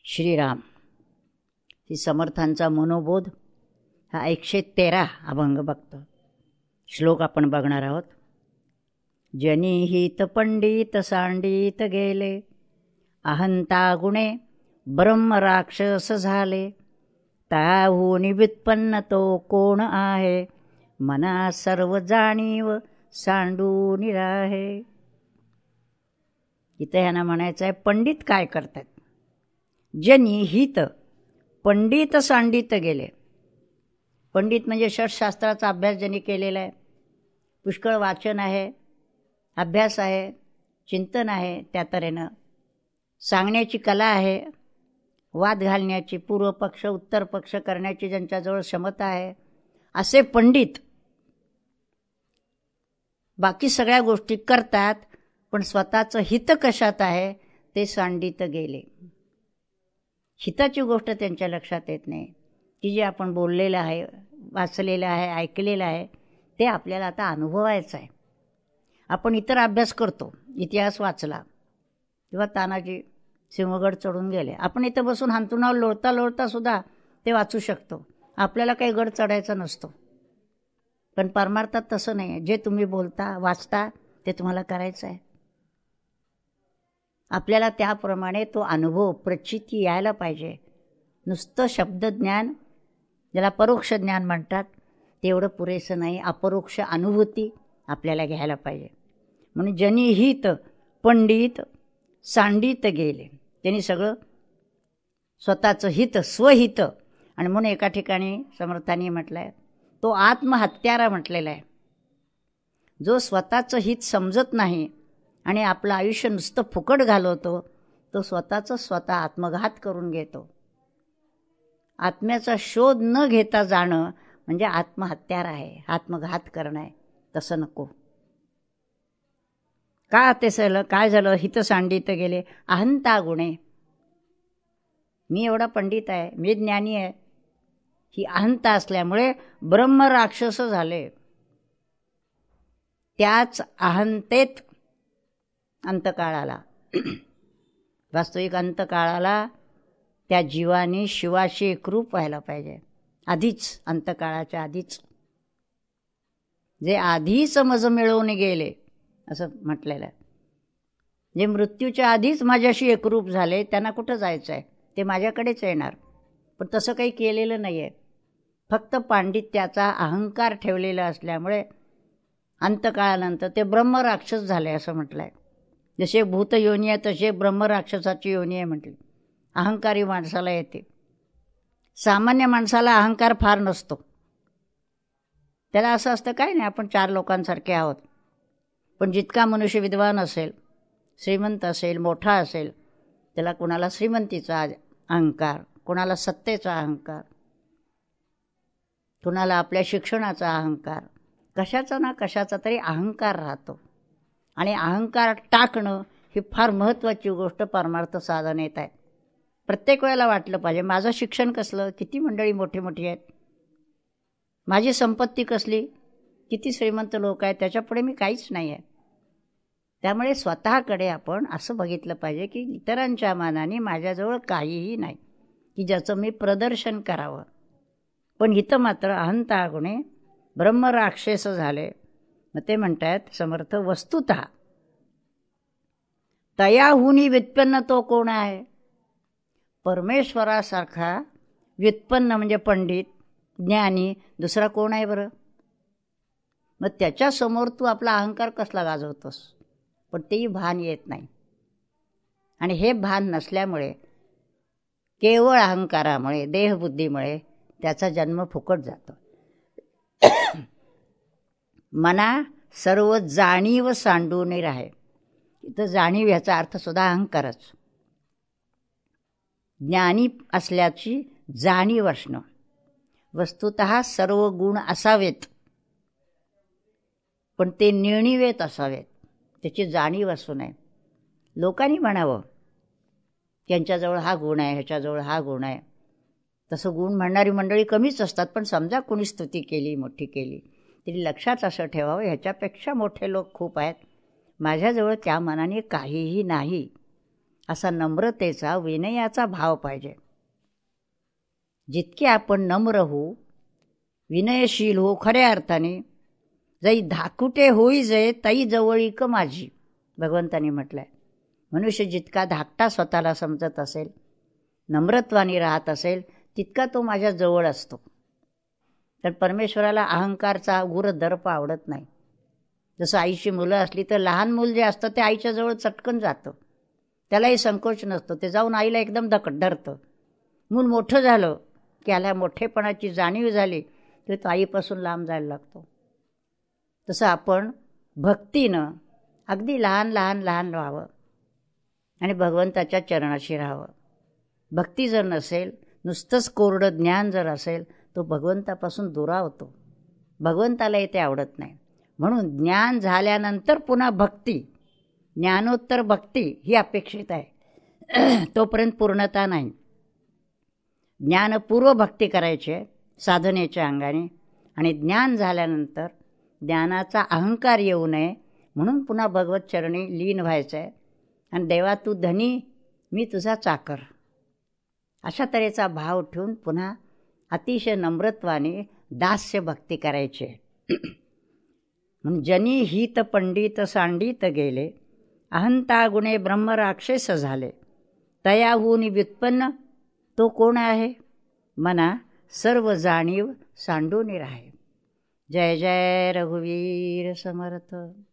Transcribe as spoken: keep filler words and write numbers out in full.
श्रीराम श्री समर्थांचा मनोबोध हा एकशे तेरा अभंग बघतो. श्लोक आपण बघणार आहोत. जनिहित पंडित सांडित गेले, अहंता गुणे ब्रह्म राक्षस झाले. ताहून व्युत्पन्न तो कोण आहे, मना सर्व जाणीव सांडून राहे. इथं ह्यांना म्हणायचं आहे पंडित काय करतात. जनिहित पंडित सांडित गेले. पंडित म्हणजे षटशास्त्राचा अभ्यास ज्यांनी केलेला आहे, पुष्कळ वाचन आहे, अभ्यास आहे, चिंतन आहे, त्या तऱ्हेनं सांगण्याची कला आहे, वाद घालण्याची, पूर्व पक्ष उत्तर पक्ष करण्याची ज्यांच्याजवळ क्षमता आहे, असे पंडित बाकी सगळ्या गोष्टी करतात, पण स्वतःचं हित कशात आहे ते सांडित गेले. हिताची गोष्ट त्यांच्या लक्षात येत नाही. की जे आपण बोललेलं आहे, वाचलेलं आहे, ऐकलेलं आहे, ते आपल्याला आता अनुभवायचं आहे. आपण इतर अभ्यास करतो, इतिहास वाचला किंवा तानाजी सिंहगड चढून गेले, आपण इथं बसून हांतुनावर लोळता लोळता सुद्धा ते वाचू शकतो. आपल्याला काही गड चढायचा नसतो. पण परमार्थात तसं नाही आहे. जे तुम्ही बोलता वाचता ते तुम्हाला करायचं आहे. आपल्याला त्याप्रमाणे तो अनुभव प्रचिती यायला पाहिजे. नुसतं शब्दज्ञान, ज्याला परोक्ष ज्ञान म्हणतात, तेवढं पुरेसं नाही. अपरोक्ष अनुभूती आपल्याला घ्यायला पाहिजे. म्हणून जनिहित पंडित सांडित गेले. त्यांनी सगळं स्वतःचं हित, स्वहित, आणि म्हणून एका ठिकाणी समर्थांनी म्हटलं आहे, तो आत्महत्यारा म्हटलेला आहे. जो स्वतःचं हित समजत नाही आणि आपलं आयुष्य नुसतं फुकट घालवतो, तो स्वतःचं स्वतः आत्मघात करून घेतो. आत्म्याचा शोध न घेता जाणं म्हणजे आत्महत्यार आहे, आत्मघात करणं आहे. तसं नको. का ते झालं, काय झालं? हित सांडित गेले. अहंता गुणे, मी एवढा पंडित आहे, मी ज्ञानी आहे, ही अहंता असल्यामुळे ब्रह्म राक्षस झाले. त्याच अहंतेत अंतकाळाला, वास्तविक अंतकाळाला त्या जीवाने शिवाशी एकरूप व्हायला पाहिजे. आधीच, अंतकाळाच्या आधीच, जे आधी समज मिळवून गेले असं म्हटलेलं आहे. जे मृत्यूच्या आधीच माझ्याशी एकरूप झाले, त्यांना कुठं जायचं आहे? ते माझ्याकडेच येणार. पण तसं काही केलेलं नाही आहे. फक्त पांडित्याचा अहंकार ठेवलेला असल्यामुळे अंतकाळानंतर ते ब्रह्मराक्षस झाले असं म्हटलं आहे. जसे भूत योनी आहे तसे ब्रह्मराक्षसाची योनी आहे म्हटली. अहंकारी माणसाला येते. सामान्य माणसाला अहंकार फार नसतो. त्याला असं असतं काय नाही, आपण चार लोकांसारखे आहोत. पण जितका मनुष्य विद्वान असेल, श्रीमंत असेल, मोठा असेल, त्याला कुणाला श्रीमंतीचा अहंकार, कुणाला सत्तेचा अहंकार, कुणाला आपल्या शिक्षणाचा अहंकार, कशाचा ना कशाचा तरी अहंकार राहतो. आणि अहंकार टाकणं ही फार महत्त्वाची गोष्ट परमार्थ साधनेत आहे. प्रत्येक वेळेला वाटलं पाहिजे, माझं शिक्षण कसलं, किती मंडळी मोठी मोठी आहेत, माझी संपत्ती कसली, किती श्रीमंत लोक आहेत, त्याच्यापुढे मी काहीच नाही आहे. त्यामुळे स्वतःकडे आपण असं बघितलं पाहिजे की इतरांच्या मानाने माझ्याजवळ काहीही नाही की ज्याचं मी प्रदर्शन करावं. पण इथं मात्र अहंता गुणे ब्रह्मराक्षस झाले. मग ते म्हणतात समर्थ, वस्तुतः तयाहुनी व्युत्पन्न तो कोण आहे? परमेश्वरासारखा व्युत्पन्न म्हणजे पंडित, ज्ञानी दुसरा कोण आहे बरं? मग त्याच्यासमोर तू आपला अहंकार कसला गाजवतोस? पण तेही भान येत नाही. आणि हे भान नसल्यामुळे, केवळ अहंकारामुळे, देहबुद्धीमुळे त्याचा जन्म फुकट जातो. मना सर्व जाणीव सांडून राहे. इथं जाणीव याचा अर्थ सुद्धा अहंकारच. ज्ञानी असल्याची जाणीव असणं. वस्तुतः सर्व गुण असावेत, पण ते निर्णिवेत असावेत, त्याची जाणीव असू नये. लोकांनी म्हणावं त्यांच्याजवळ हा गुण आहे, ह्याच्याजवळ हा गुण आहे. तसं गुण म्हणणारी मंडळी कमीच असतात. पण समजा कोणी स्तुती केली, मोठी केली, तरी लक्षात असं ठेवावं, ह्याच्यापेक्षा मोठे लोक खूप आहेत, माझ्याजवळ त्या मनाने काहीही नाही. असा नम्रतेचा, विनयाचा भाव पाहिजे. जितके आपण नम्र होऊ, विनयशील हो, खऱ्या अर्थाने जई धाकुटे होई जे तई जवळीक माझी, भगवंतांनी म्हटलंय. मनुष्य जितका धाकटा स्वतःला समजत असेल, नम्रत्वाने राहत असेल, तितका तो माझ्या जवळ असतो. तर परमेश्वराला अहंकारचा गुर दर्प आवडत नाही. जसं आईची मुलं असली तर लहान मूल जे असतं ते आईच्या जवळ चटकन जातं, त्यालाही संकोच नसतो, ते जाऊन आईला एकदम धक धरतं. मूल मोठं झालं की याला मोठेपणाची जाणीव झाली की तो आईपासून लांब जायला लागतो. तसं आपण भक्तीनं अगदी लहान लहान लहान राहावं आणि भगवंताच्या चरणाशी राहावं. भक्ती जर नसेल, नुसतंच कोरडं ज्ञान जर असेल, तो भगवंतापासून दुरावतो. भगवंतालाही ते आवडत नाही. म्हणून ज्ञान झाल्यानंतर पुन्हा भक्ती, ज्ञानोत्तर भक्ती ही अपेक्षित आहे. तोपर्यंत पूर्णता नाही. ज्ञानपूर्व भक्ती करायची आहे साधनेच्या अंगाने, आणि ज्ञान झाल्यानंतर ज्ञानाचा अहंकार येऊ नये म्हणून पुन्हा भगवत चरणी लीन व्हायचं आहे. आणि देवा तू धनी, मी तुझा चाकर, अशा तऱ्हेचा भाव ठेवून पुन्हा अतिशय नम्रत्वाने दास्य भक्ती करायची आहे. म्हणून जनी हित पंडित सांडित गेले, अहंता गुणे ब्रह्मराक्षस झाले, तयाहून व्युत्पन्न तो कोण आहे, मना सर्व जाणीव सांडून राहे. जय जय रघुवीर समर्थ.